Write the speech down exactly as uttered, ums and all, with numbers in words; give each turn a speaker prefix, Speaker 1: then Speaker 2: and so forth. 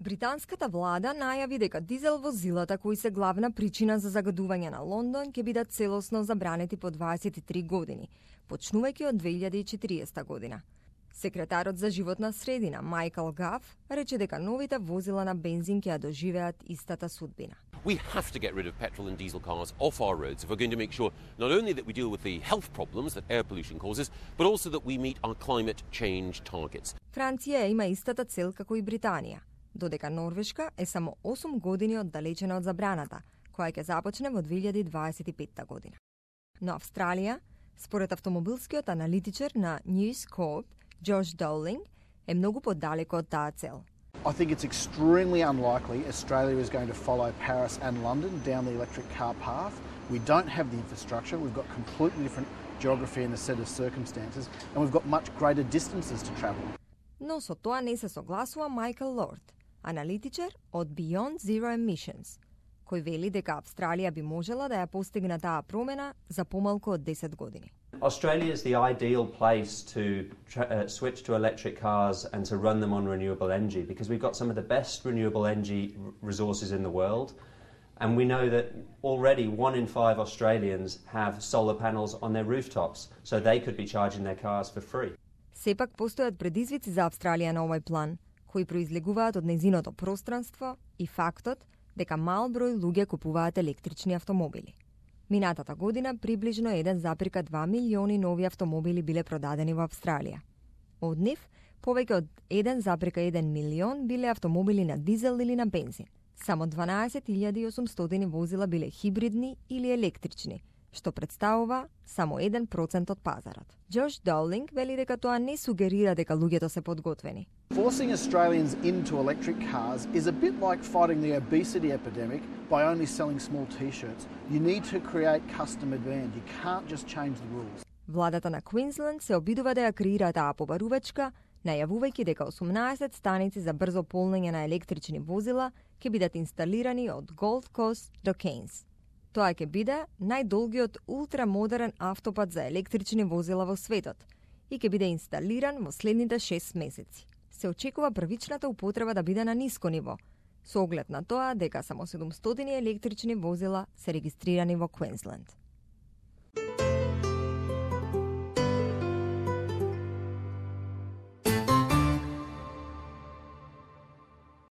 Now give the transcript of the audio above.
Speaker 1: Британската влада најави дека дизел возилата кои се главна причина за загадување на Лондон ќе бидат целосно забранети по дваесет и три години, почнувајќи од две илјади и четириесета година. Секретарот за животна средина Майкл Гаф рече дека новите возила на бензин ќе ја доживеат истата судбина.
Speaker 2: We have to get rid of petrol and diesel cars off our roads if we're going to make sure not only that we deal with the health problems that air pollution causes, but also that we meet our climate change targets.
Speaker 1: Франција има истата цел како и Британија, додека Норвешка е само осум години оддалечена од забраната, која ќе започне во две илјади дваесет и петта година. Но Австралија, според автомобилскиот аналитичар на News Corp, Josh Dowling, е многу подалеку од таа цел.
Speaker 3: I think it's extremely unlikely Australia is going to follow Paris and London down the electric car path. We don't have the infrastructure, we've got completely different geography and a set of circumstances, and we've got much greater distances to travel.
Speaker 1: Но со тоа не се согласува Майкл Лорд, аналитичар од Beyond Zero Emissions, кој вели дека Австралија би можела да ја постигне таа промена за помалку од десет години.
Speaker 4: Australia is the ideal place to tra- uh, switch to electric cars and to run them on renewable energy because we've got some of the best renewable energy r- resources in the world. And we know that already one in five Australians have solar panels on their rooftops, so they could be charging their cars for free.
Speaker 1: Сепак постојат предизвици за Австралија на овој план, кои произлегуваат од нејзиното пространство и фактот дека мал број луѓе купуваат електрични автомобили. Минатата година приближно еден зарез и два милиони нови автомобили биле продадени во Австралија. Од нив, повеќе од еден зарез и еден милион биле автомобили на дизел или на бензин. Само дванаесет илјади и осумстотини возила биле хибридни или електрични, што представува само еден процент од пазарот. Джош Доулинг вели дека тоа не сугерира дека луѓето се подготвени.
Speaker 3: Forcing Australians into electric cars is a bit like fighting the obesity epidemic by only selling small t-shirts. You need to create customer demand. You can't just change the rules.
Speaker 1: Владата на Квинсленд се обидува да ја креира таа побарувачка, најавувајќи дека осумнаесет станици за брзо полнење на електрични возила ќе бидат инсталирани од Gold Coast до Кейнс. Тоа ќе биде најдолгиот ултрамодерен автопат за електрични возила во светот и ќе биде инсталиран во следните шест месеци. Се очекува првичната употреба да биде на ниско ниво, со оглед на тоа дека само седумстотини електрични возила се регистрирани во Квинсленд.